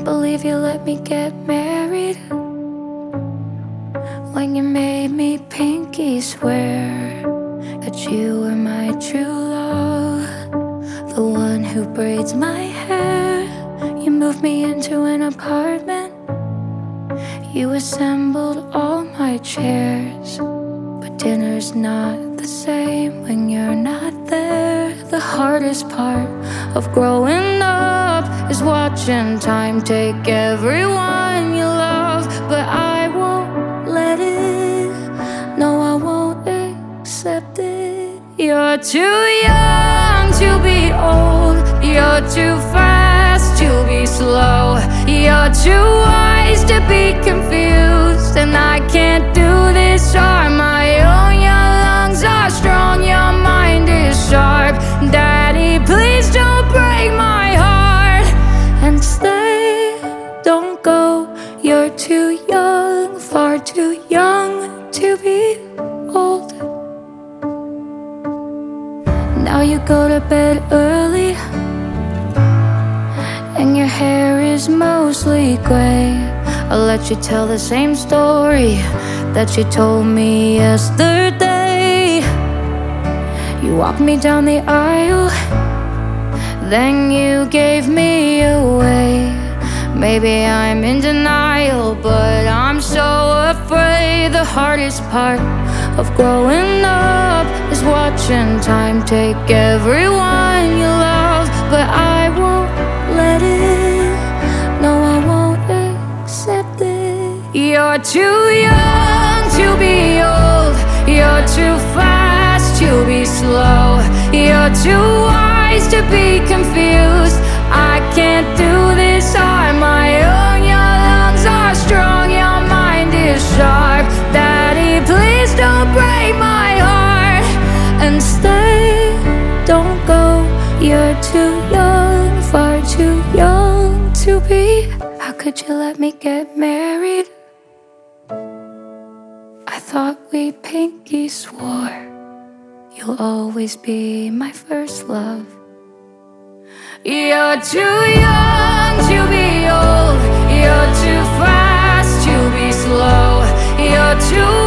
believe you let me get married when you made me pinky swear that you were my true love, the one who braids my hair. You moved me into an apartment, you assembled all my chairs, but dinner's not the same when you're not there. The hardest part of growing up is watching time take everyone you love, but I won't let it, no, I won't accept it. You're too young to be old, you're too fast to be slow, you're too wise to be confused, and I can't do this on my own. Your lungs are strong, your mind is sharp. Daddy, please don't break my heart, and stay, don't go. You're too young, far too young to be old. Now you go to bed early, and your hair is mostly gray. I'll let you tell the same story that you told me yesterday. You walked me down the aisle, then you gave me away. Maybe I'm in denial, but I'm so afraid. The hardest part of growing up is watching time take everyone you love, but I won't let it, no, I won't accept it. You're too young to be old, you're too fast to be slow, you're too wise to be confused. I can't do this on my own. Your lungs are strong, your mind is sharp. Daddy, please don't break my heart, and stay, don't go. You're too young, far too young to be. How could you let me get married? I thought we pinky swore you'll always be my first love. You're too young to be old, you're too fast to be slow, you're too